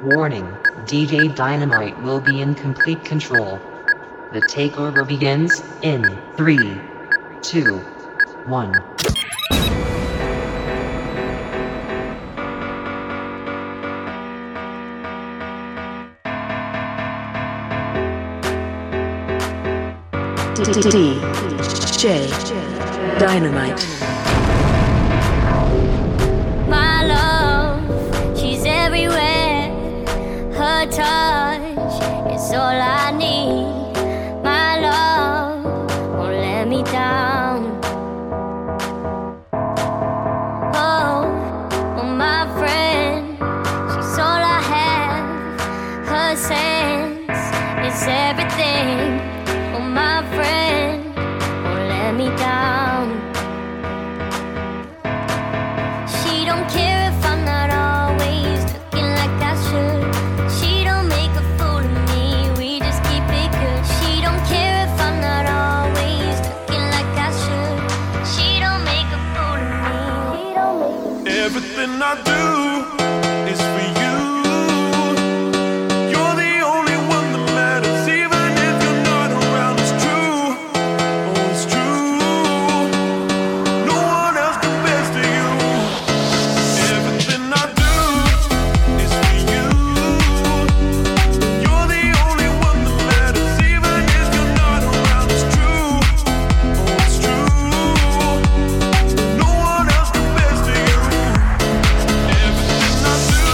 Warning, DJ Dynamite will be in complete control. The takeover begins in 3, 2, 1. DJ Dynamite. My love, she's everywhere. Her touch is all I need. My love won't let me down. Oh, my friend, she's all I have. Her sense is everything. Oh, my friend won't let me down. She don't care if I'm not always looking like I should. She don't make a fool of me, we just keep it good. She don't care if I'm not always looking like I should. She don't make a fool of me. She don't make a Everything I do is for you. You're the only one that matters, even if you're not around. It's true, oh it's true. No one else compares to you. Everything I do is for you. You're the only one that matters, even if you're not around. It's true, oh it's true. No one else compares to you. Everything I do,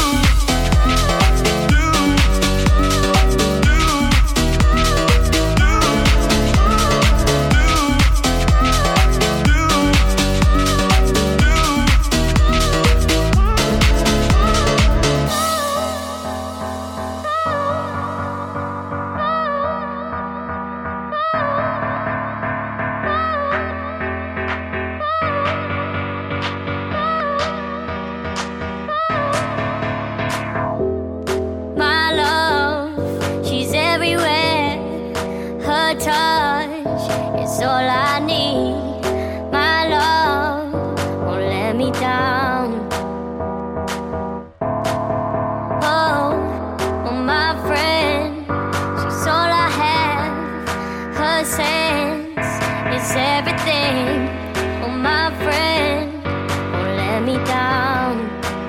My love, she's everywhere. Her touch is all I need. My love won't let me down. Oh, my friend, she's all I have. Her sense is everything. Oh, my friend won't let me down.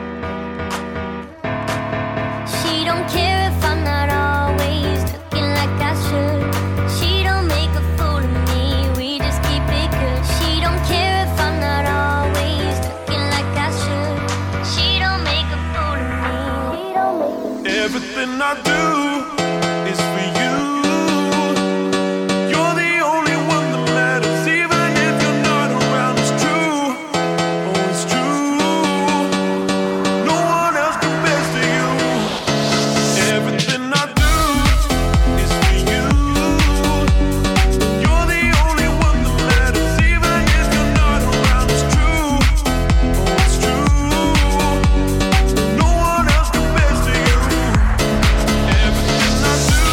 She don't care if I'm not always looking like I should. She don't make a fool of me, we just keep it good. She don't care if I'm not always looking like I should. She don't make a fool of me. She don't make a everything I do is for you. You're the only one that matters, even if you're not around. It's true, oh it's true. No one else compares to you. Everything I do is for you. You're the only one that matters, even if you're not around. It's true, oh it's true. No one else compares to you. Everything I do,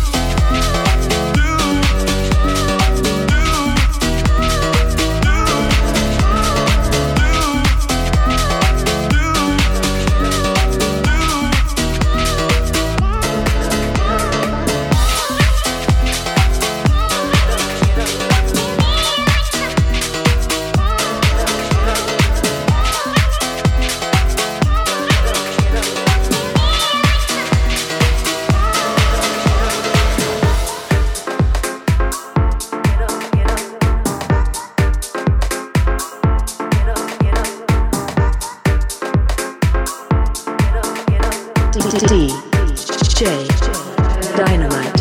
DJ Dynamite.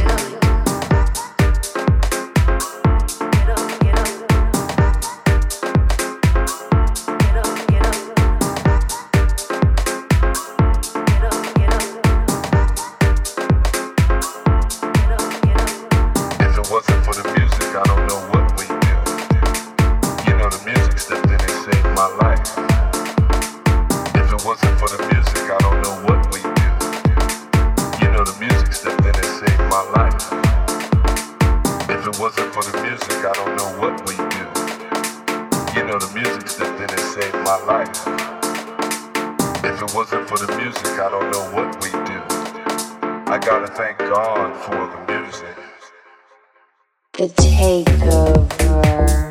If it wasn't for the music, I don't know what we'd do. You know the music stepped in and saved my life. If it wasn't for the music, I don't know what we'd do. You know the music stepped in and saved my life. If it wasn't for the music, I don't know what we'd do. You know the music stepped in and saved my life. If it wasn't for the music, I don't know what we'd do. I gotta thank God for the music. The takeover.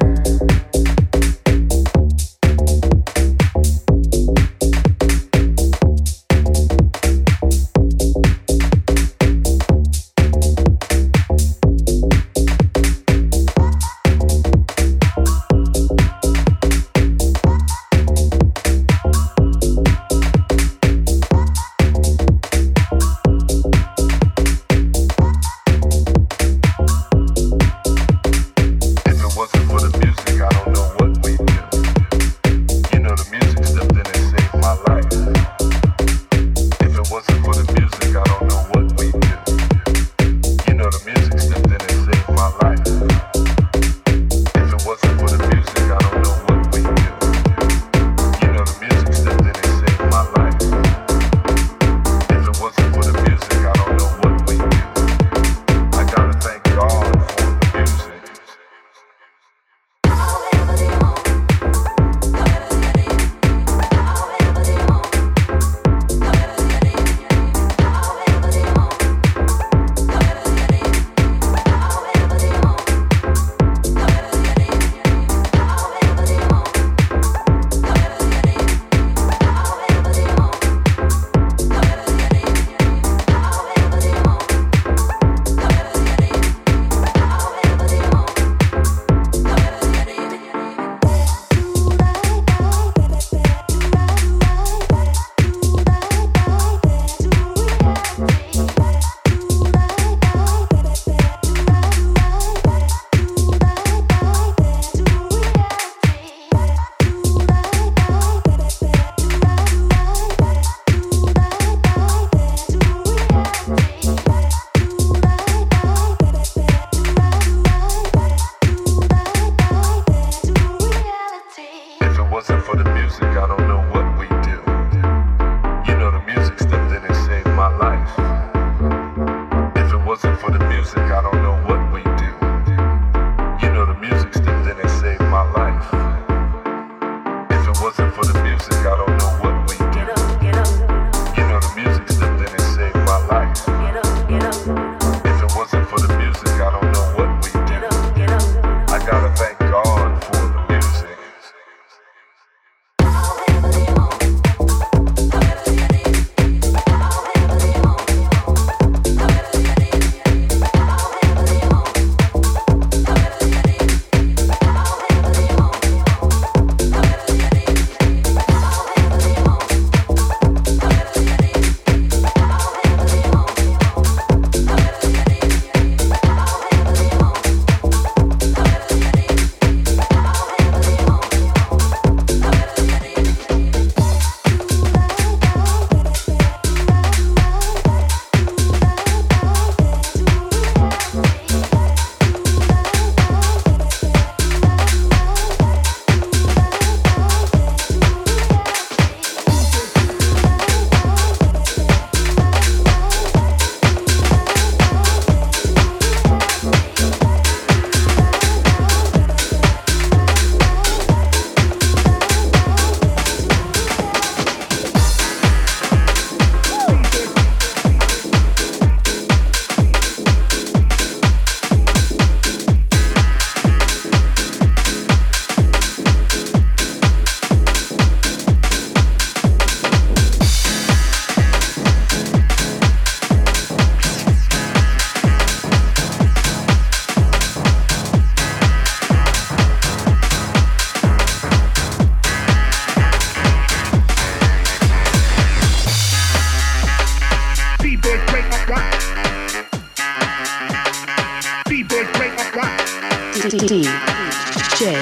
DJ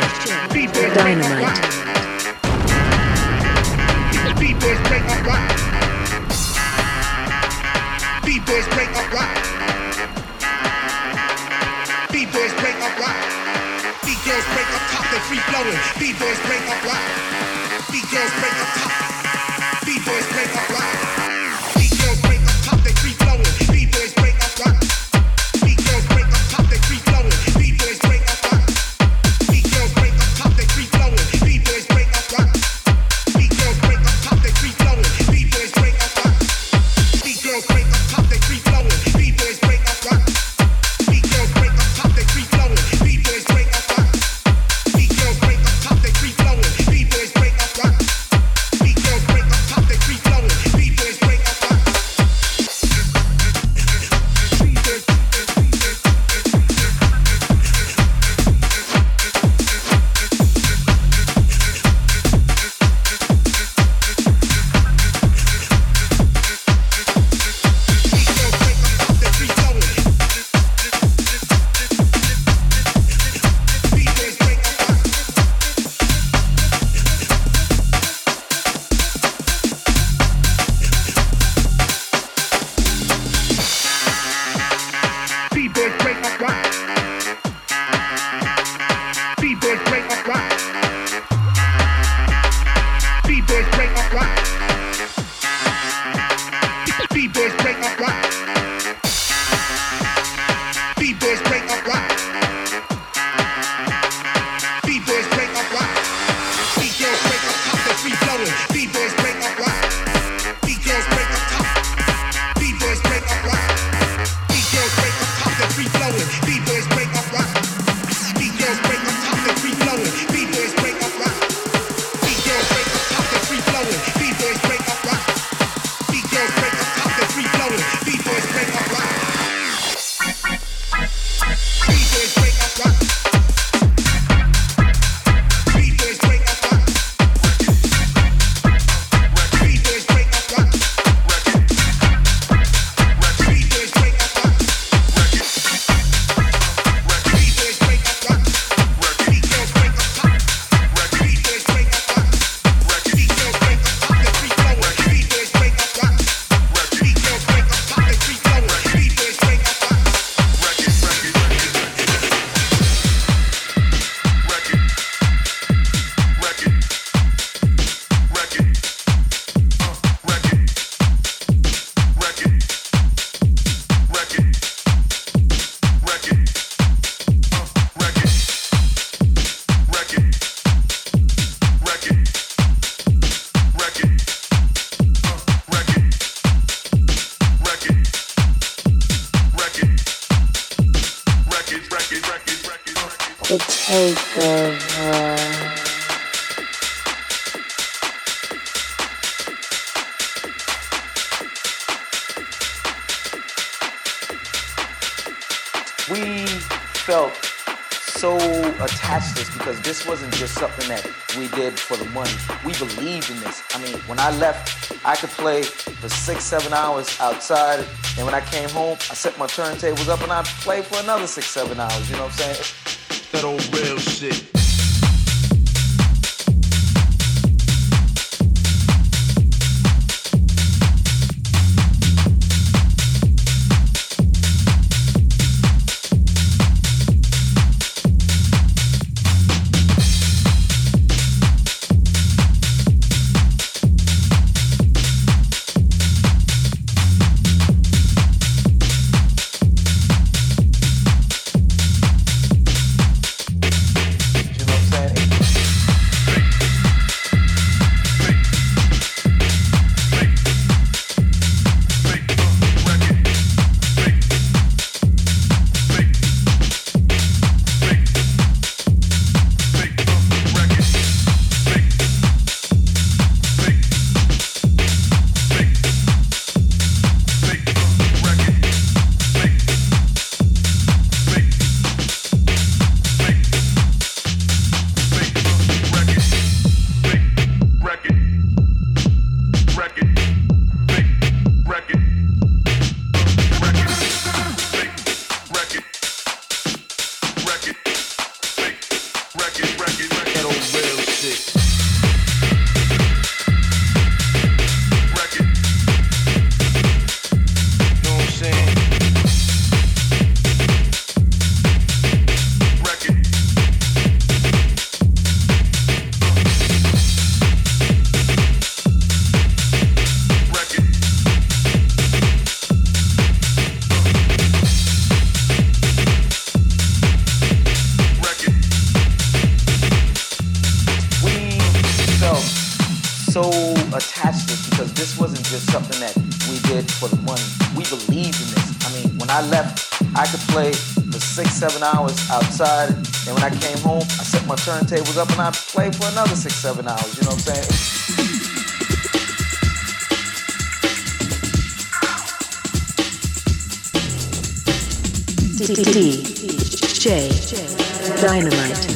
Dynamite. B-boys break up rock. B-boys break up rock. B-boys break up rock. B-girls break up top, they free flowing. B-boys break up rock. B-girls break up top. B-boys break up rock. B-girls break up top, they free flowing. B-boys break up rock. B-girls break up top, they free flowing. B-boys break up rock. B-girls break up top, they free flowing. B-boys takeover. We felt so attached to this because this wasn't just something that we did for the money. We believed in this. I mean, when I left, I could play for 6-7 hours outside, and when I came home, I set my turntables up and I played for another 6-7 hours. You know what I'm saying? That old real shit. Outside, and when I came home, I set my turntables up and I played for another 6-7 hours. You know what I'm saying? DJ Dynamite.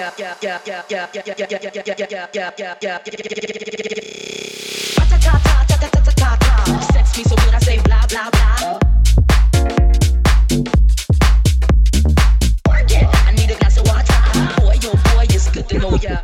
Sex me so good I say blah blah blah. Work it. I need a glass of water. Boy, oh boy, it's good to know ya.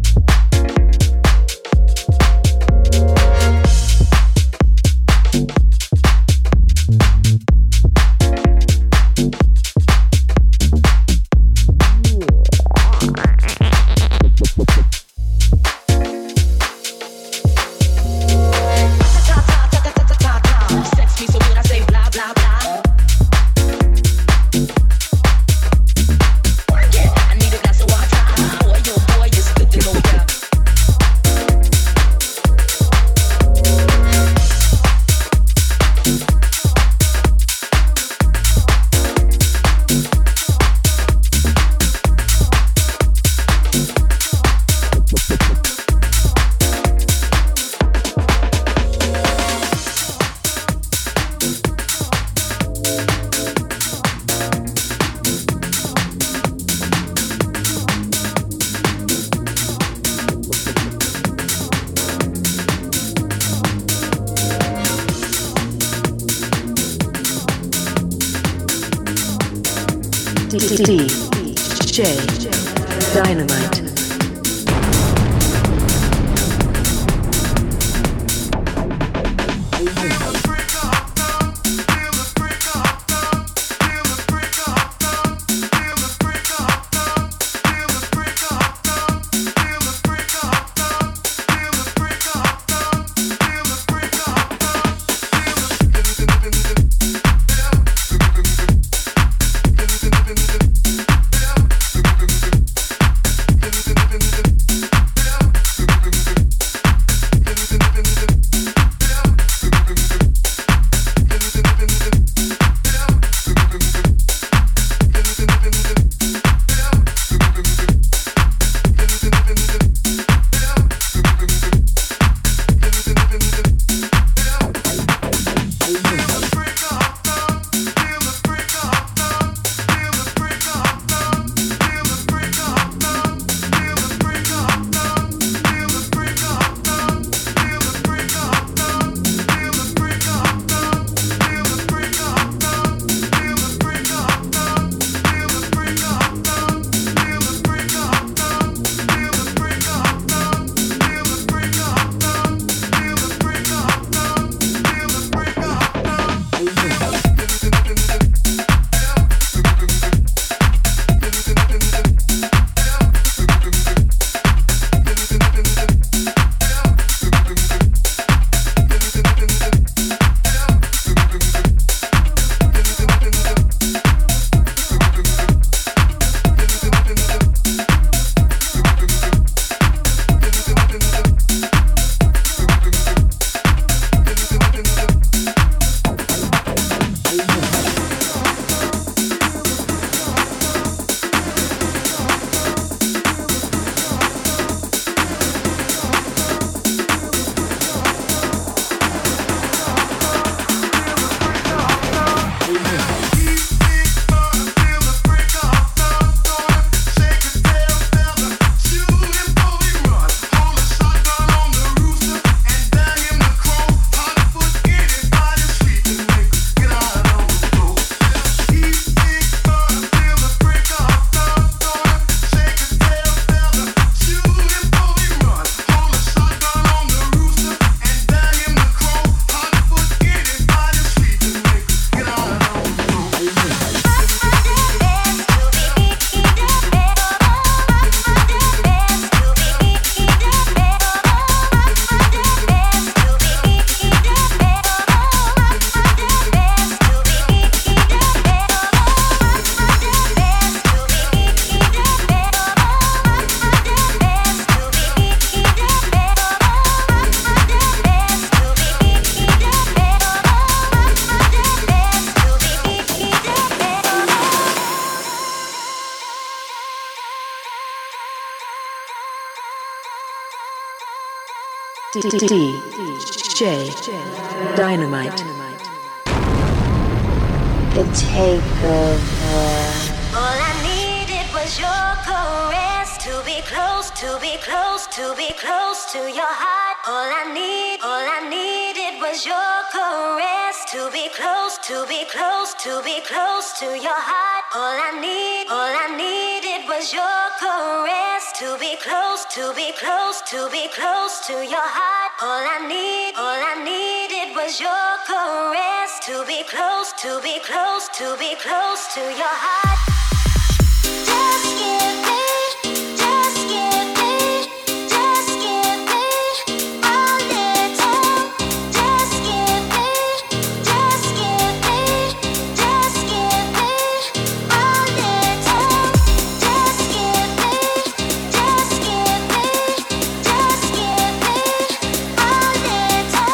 DJ Dynamite. DJ Dynamite. The takeover. All I needed was your caress to be close, to be close, to be close to your heart. All I needed was your caress. To be close, to be close, to be close to your heart. All I needed was your caress. To be close, to be close, to be close to your heart. All I needed was your caress. To be close, to be close, to be close to your heart. Just give me, just give me, just give me a little. Just give me, just give me, just give me a little. Just give me, just give me, just give me a little.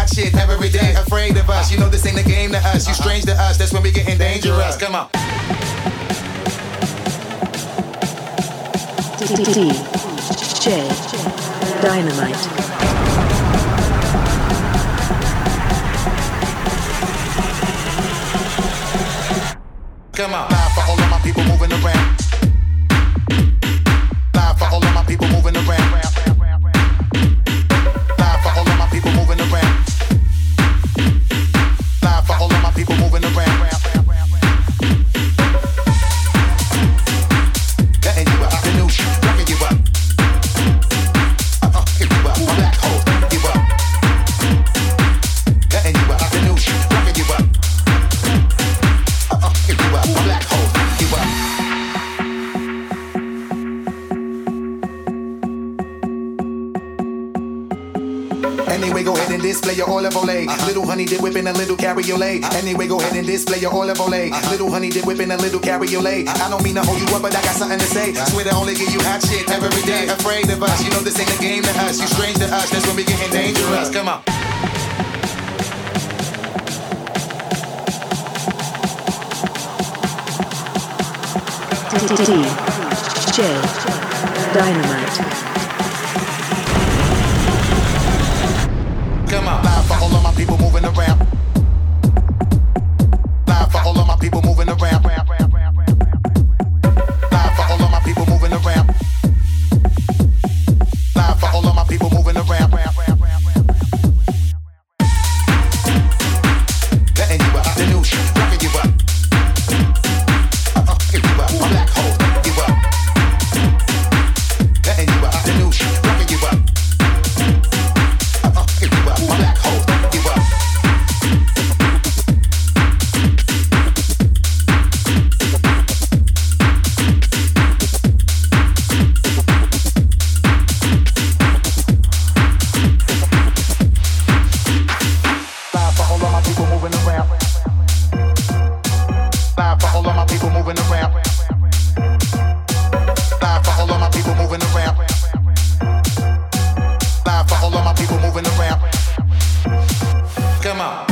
hot shit every day. Afraid of us, you know this ain't a game to us. You strange to us, that's when we getting dangerous. Come on. DJ Dynamite. Come on. Live for all of my people moving around. Live for all of my people moving around. Live for all of my people moving around. Live for all of my people moving around. Letting you up, the new shit, rocking you up. Give you up, my black hole, you up. Letting you up, the new shit, rocking you up. Give you up, my black hole, you up. Anyway, go ahead and display your olive oil. Little honey dip whipping a little cabriolet. Anyway, go ahead and display your olive oil. Little honey dip whipping a little cabriolet. I don't mean to hold you up, but I got something to say. Swear to only give you hot shit every day. Afraid of us, you know this ain't a game to us. You strange to us, that's when we getting dangerous. Come on. DJ Dynamite. Come on. Live for all of my people moving around. Live for all of my people moving around. Live for all of my people moving around. Live for all of my people moving around. Letting you up, the new shit, rocking you up. Give you up, my black hole, you up. Letting you up, the new shit, rocking you up. Give you up, my black hole, you up. Live for all of my people moving around. Live for all of my people moving around. Live for all of my people moving around. Live for all of my people moving around. Come on.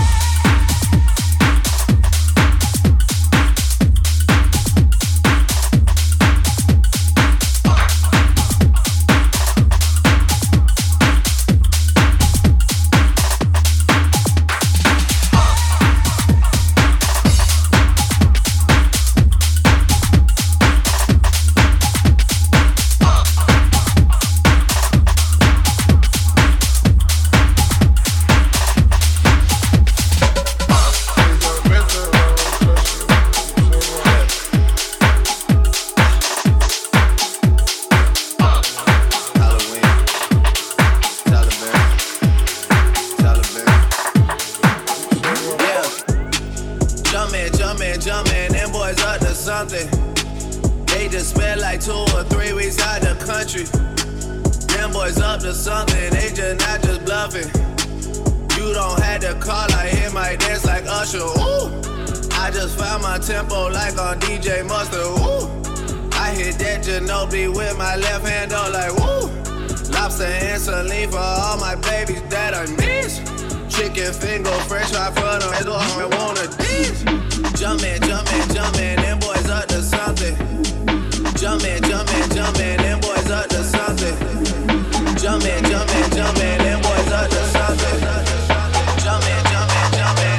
Jumpin', them boys up to something. They just spent like 2 or 3 weeks out the country. Them boys up to something, they just not just bluffing. You don't have to call, I hit my dance like Usher, ooh. I just found my tempo like on DJ Mustard, ooh. I hit that Ginobili with my left hand up like, woo. Lobster and saline for all my babies that I miss. Chicken finger, fresh fry for them, that's all I wanna dish. Jumpin', them boys up to something. Jumpin', them boys up to something. Jumpin', them boys up to something. Jumpin', jumpin'.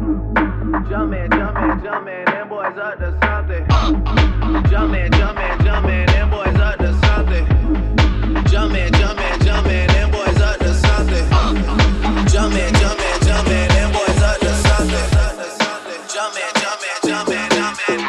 Jumpin', jumpin', jumpin', them boys up to something. Jumpin', jumpin', jumpin', them boys up to something. Jumpin', jumpin', jumpin', them boys up to something. Jumpin', jumpin', jumpin', them boys up to something. Jumpin', jumpin', jumpin', jumpin'.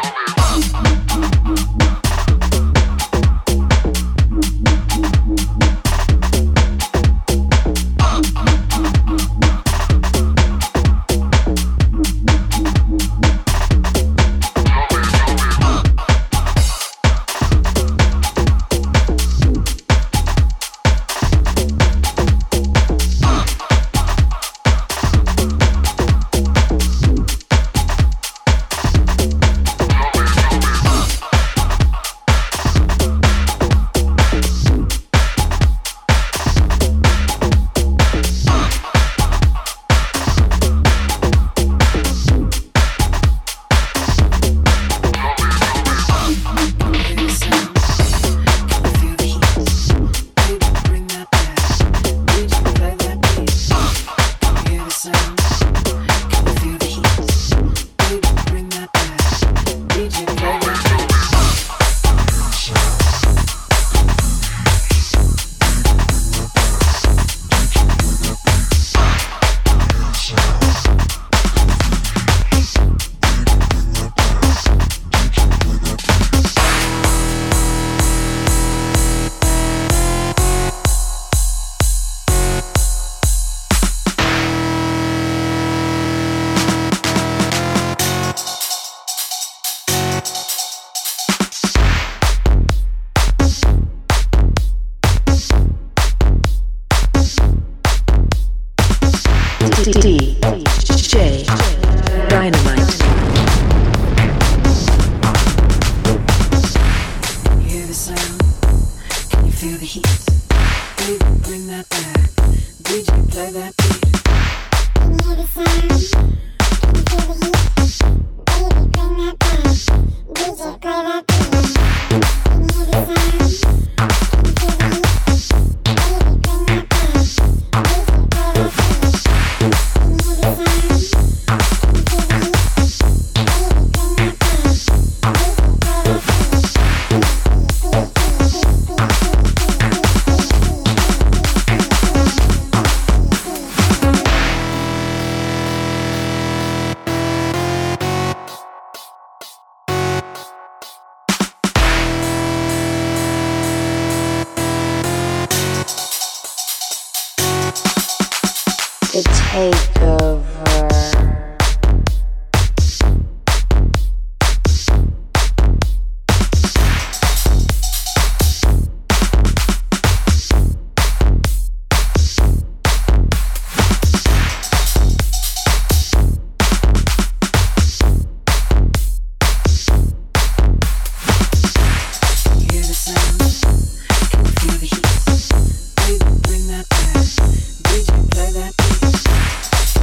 DJ Dynamite. Hear the sound? Can you feel the heat? Baby, bring that back. DJ, play that beat. Can you hear the sound? Can you feel the heat? Baby, bring that back. DJ, play that beat. Can you hear the sound? Can you feel the heat? Baby, bring that back. DJ, play that beat. The takeover. Hear the sound? Can you feel the heat? Baby, bring that back. DJ, play that beat.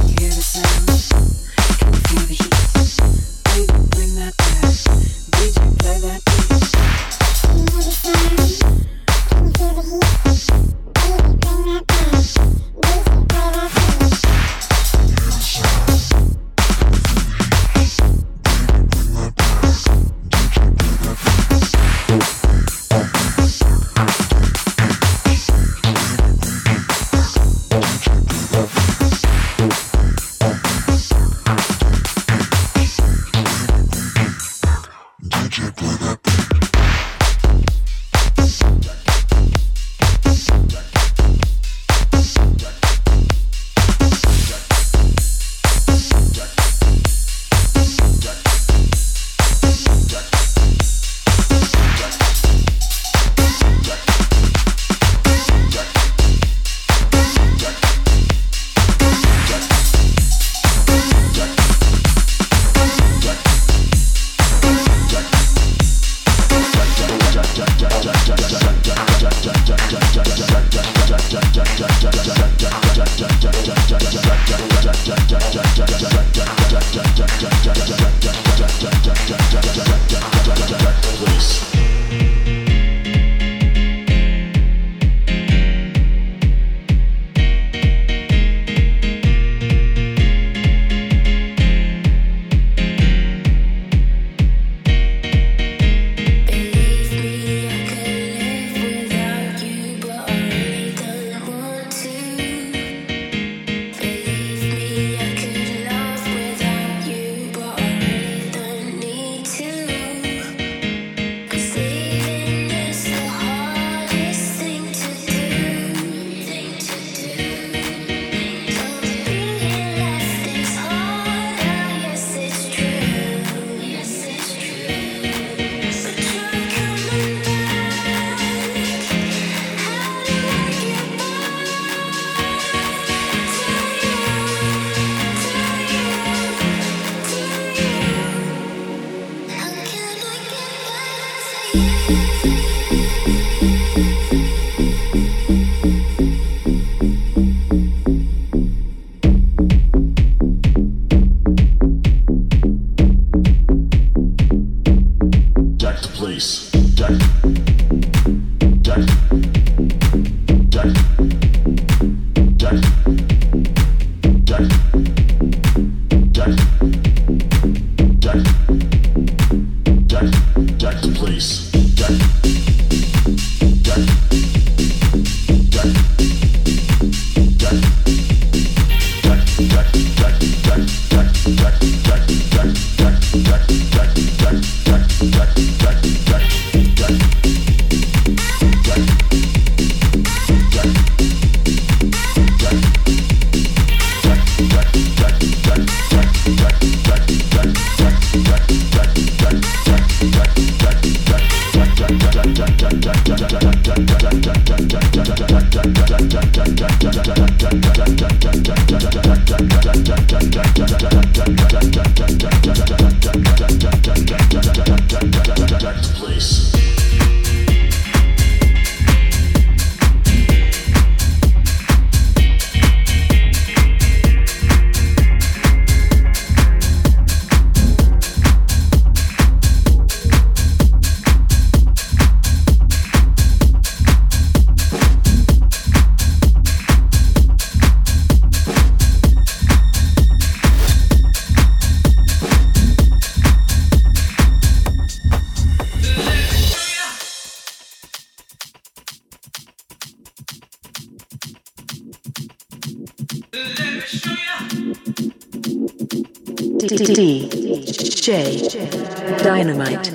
DJ Dynamite.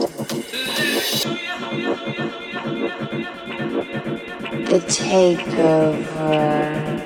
The takeover.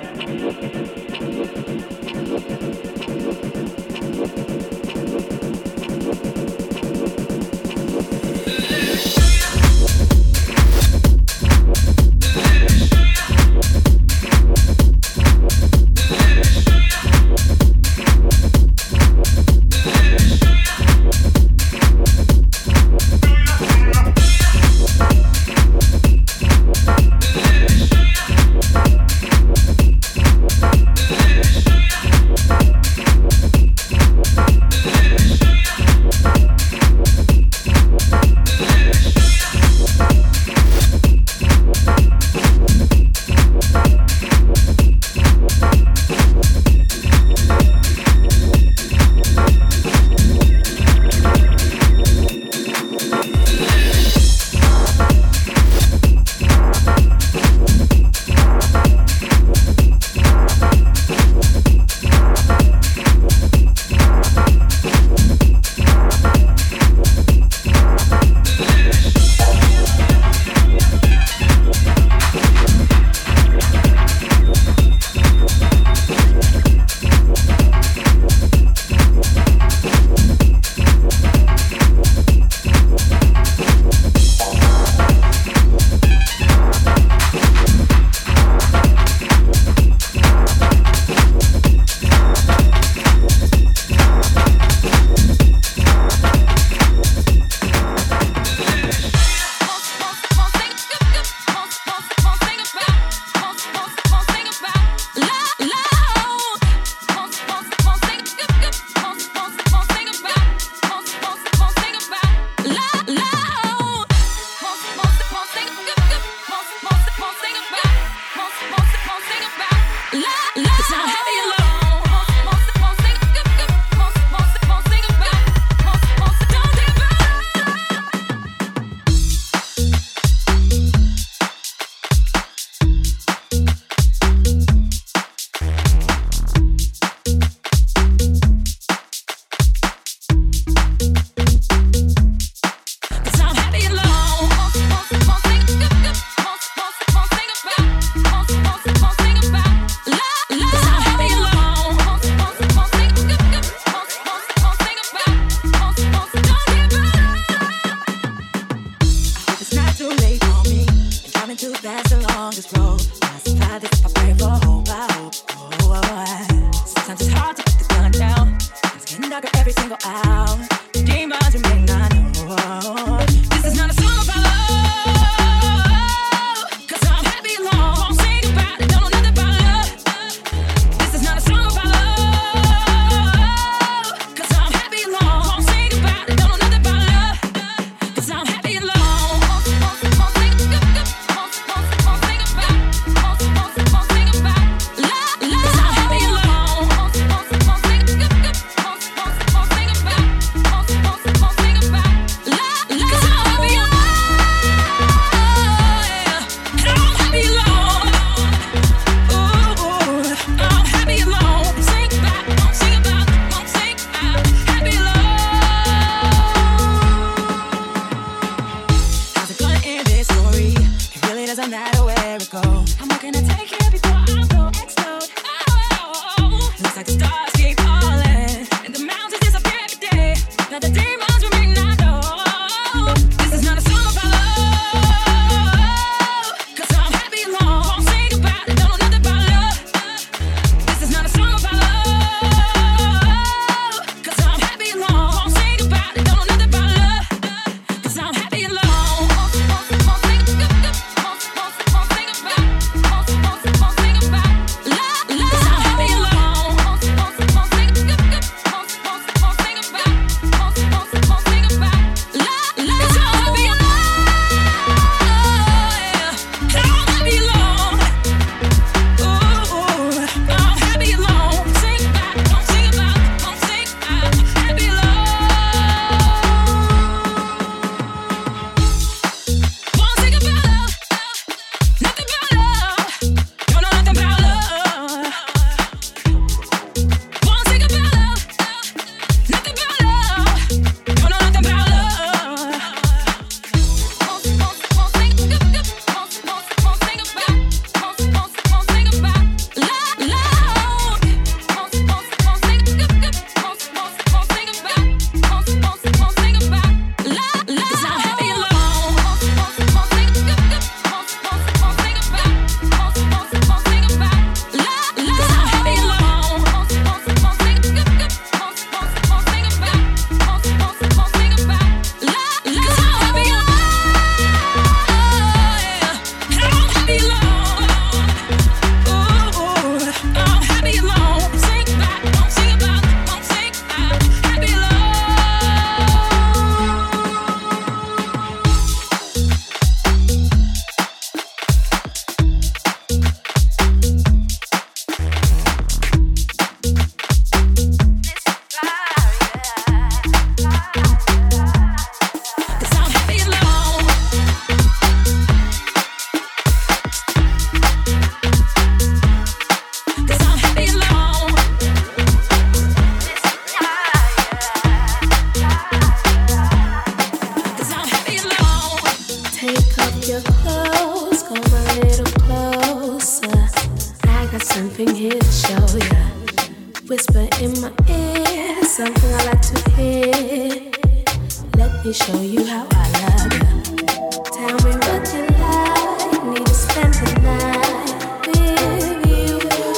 my ear, something I like to hear. Let me show you how I love you. Tell me what you like, need to spend the night with you,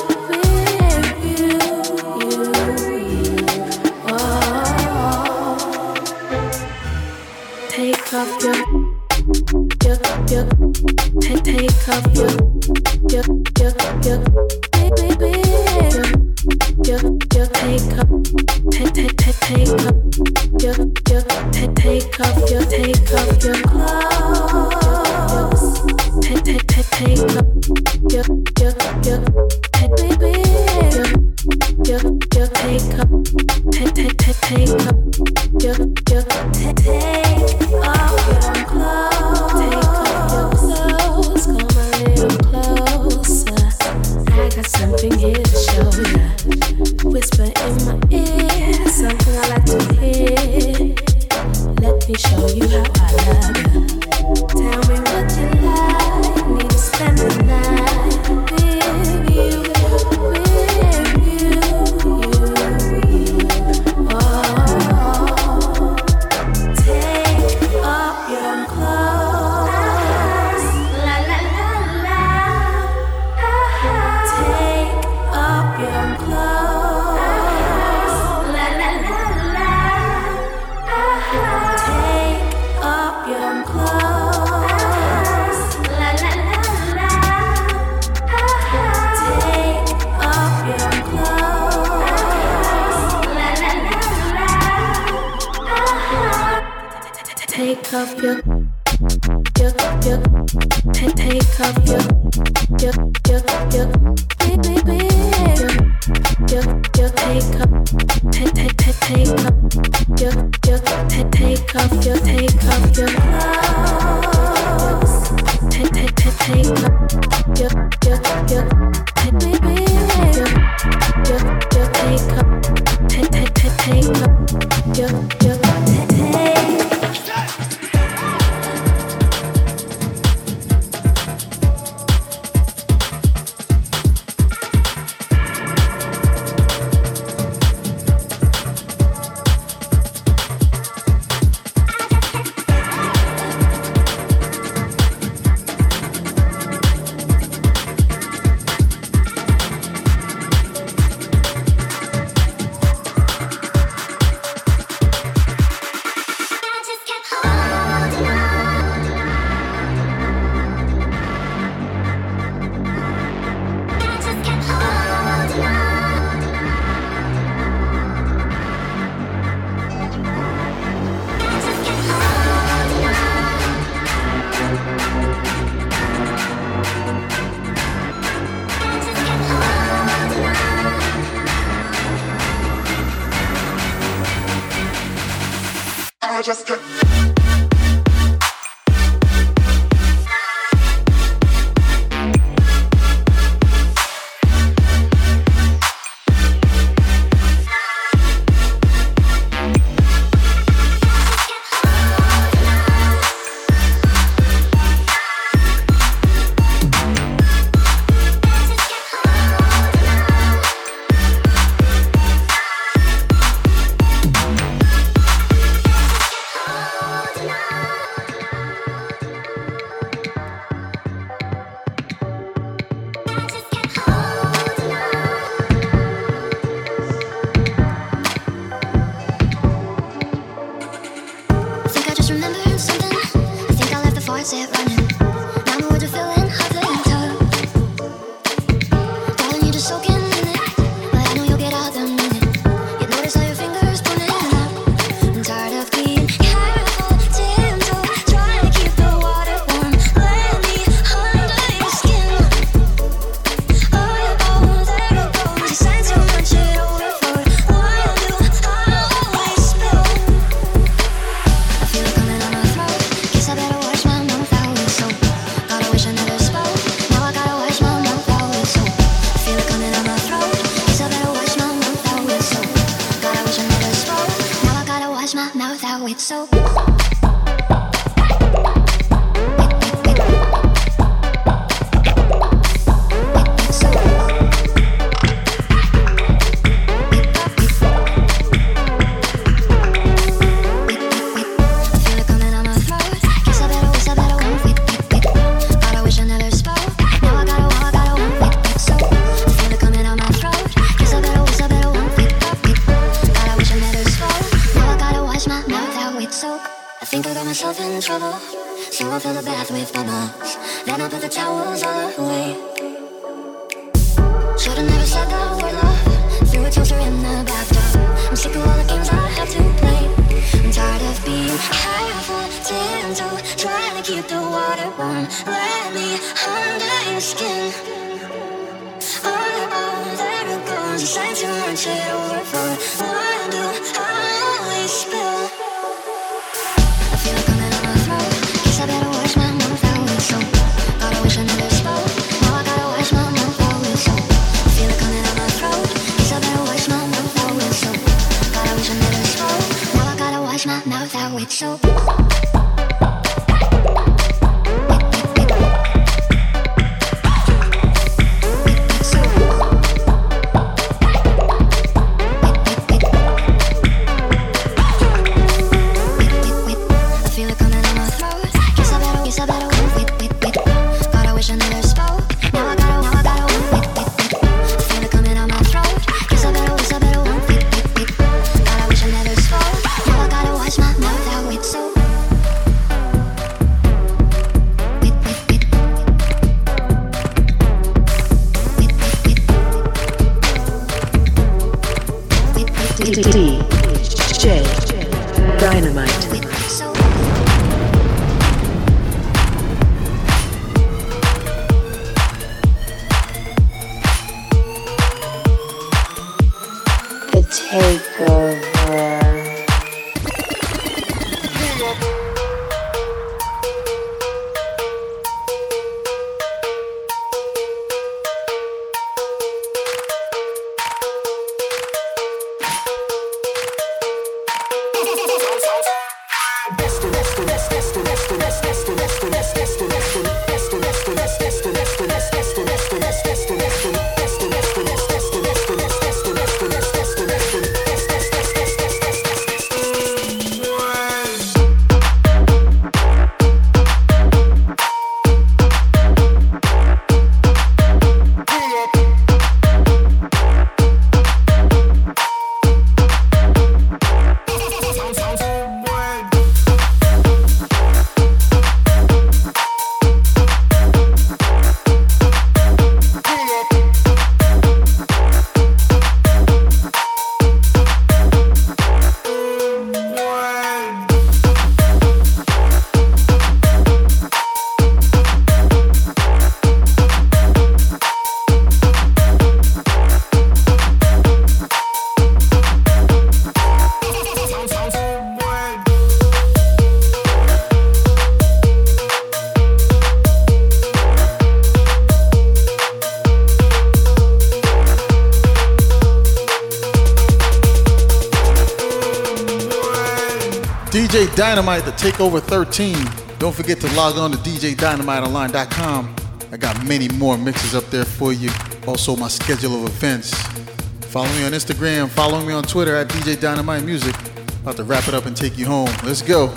Oh, take off your, take off your, something here to show ya. Whisper in my ear, something I like to hear. Let me show you how I love you. Tell me what you like, need to spend the night with you, Oh, take off your clothes, la la la la. Take off your clothes, la la la la. Take off your clothes, la la la la. Take off your clothes, la la la la. Take off your, take off your, take off your, take I just can't. think I got myself in trouble, so I fill the bath with bubbles. Then I put the towels all away. Should've never said that word love. Threw a toaster in the bathtub. I'm sick of all the games I have to play. I'm tired of being careful, gentle, trying to keep the water warm. Let me under your skin. Oh, there it goes. It's like too much, it overflowed. Why do I always spill? I feel it coming on my throat. Guess I better wash my mouth out with soap. Gotta wish I never spoke. Now I gotta wash my mouth out with soap. I feel it coming on my throat. Guess I better wash my mouth out with soap. Gotta wish I never spoke. Now I gotta wash my mouth out with soap. DJ Dynamite. The takeover. DJ Dynamite, the Takeover 13. Don't forget to log on to djdynamiteonline.com. I got many more mixes up there for you. Also my schedule of events. Follow me on Instagram, follow me on Twitter at DJ Dynamite Music. About to wrap it up and take you home. Let's go.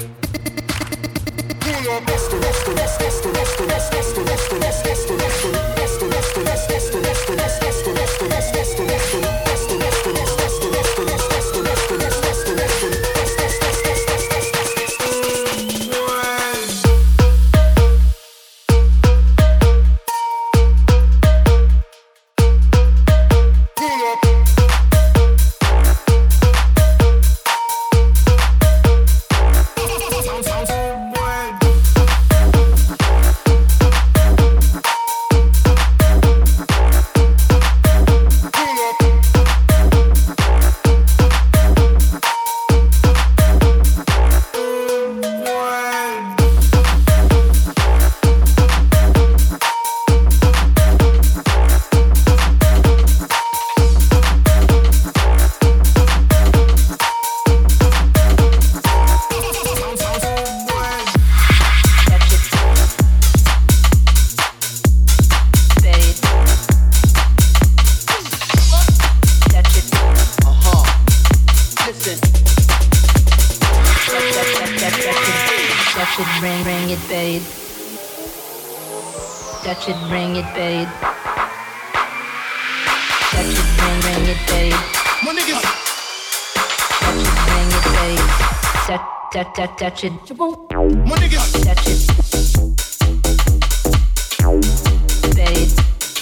Bring it, babe. Touch it, bring it, babe. Touch it, bring it, babe. My niggas. Touch it, bring it, babe. touch it. My niggas. Touch it. Fade.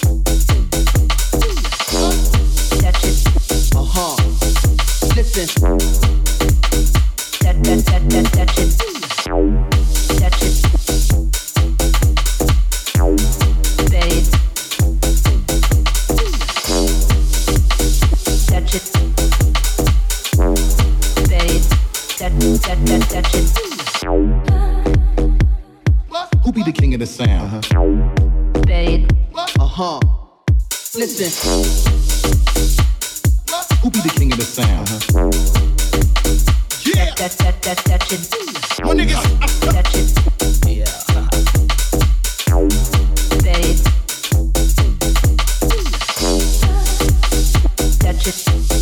Touch it. Listen. Touch it. Touch it. Fade. Touch it. Fade. Touch it. Who be the king of the sound? Fade. Listen. Who be the king of the sound? Yeah. Touch it. My niggas. Touch it. Yeah. Fade. Touch it.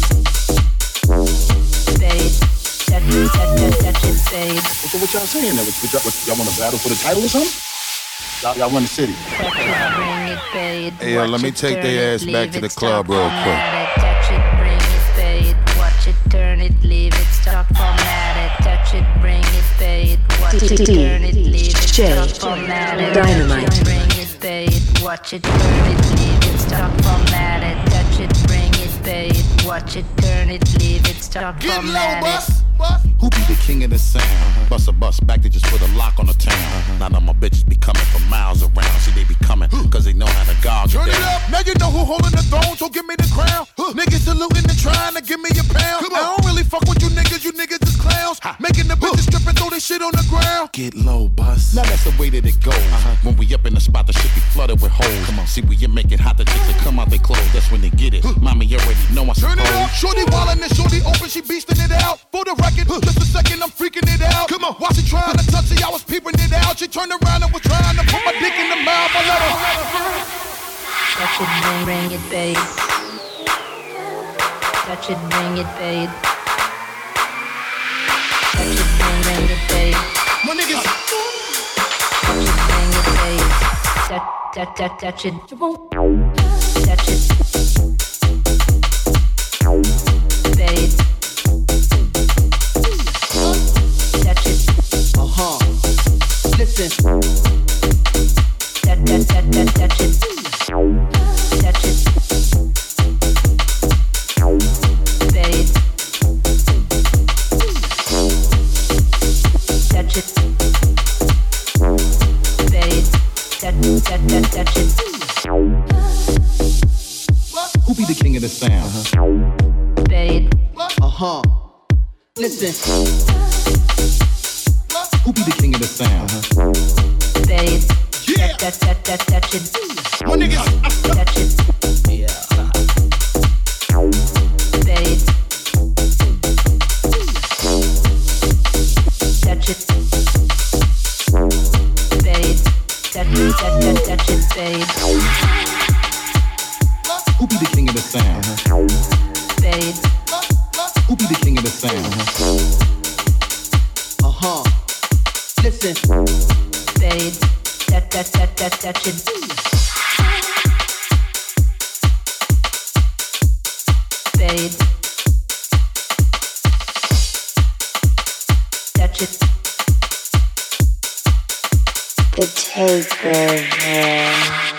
Fade. Touch it. Fade. So what y'all saying there? Y'all want to battle for the title or something? Y'all run the city. Bring it, fade. Hey, yo, let me take their ass back to the club real quick. Touch it, bring it, fade. Watch it, turn it, leave it, stop, format it. Touch it, bring it, fade. Watch it, turn it, leave it, stop, format it. Dynamite. Bring it, fade. Watch it, turn it, leave it, stop, format it. Touch it, bring it, fade. Watch it, turn it, leave it, stop, format it. Who be the king of the sound? Bust a bus back to just put a lock on the town. Now my bitches be coming from miles around. See, they be coming, cause they know how to gouge it Turn it down. up, now you know who holding the throne, so give me the crown. Niggas saluting and trying to give me a pound. I don't really fuck with you niggas is clowns. Making the bitches strip and throw this shit on the ground. Get low, bus. Now that's the way that it goes. When we up in the spot, the shit be flooded with holes. Come on, see, we you make it hot, the chicks that come out they clothes. That's when they get it. Mommy, you already know I Turn it suppose. up, shorty wildin' and shorty open, she beastin' it out. For the record, just a second, I'm freaking it out. Come on, while she trying to touch it, I was peeping it out. She turned around and was trying to put my dick in the mouth. I let her. Touch it, bring it, fade. Touch it, bring it, fade. Touch it, bring it, fade. My niggas. Touch it, bring it, fade. Touch it. Touch it. Fade. Touch it. Listen. Touch it. Touch it. Fade. Touch it. Fade. Touch it. Who be the king of the sound? Fade. Listen. Who be the king of the sound? Fade. Yeah. Touch it. My niggas. Touch it. Yeah. Fade. Touch it. Fade. Touch it. Fade. Who be the king of the sound? Fade. Who be the king of the sound? Listen. Fade. Touch it. Fade. Touch it. The takeover.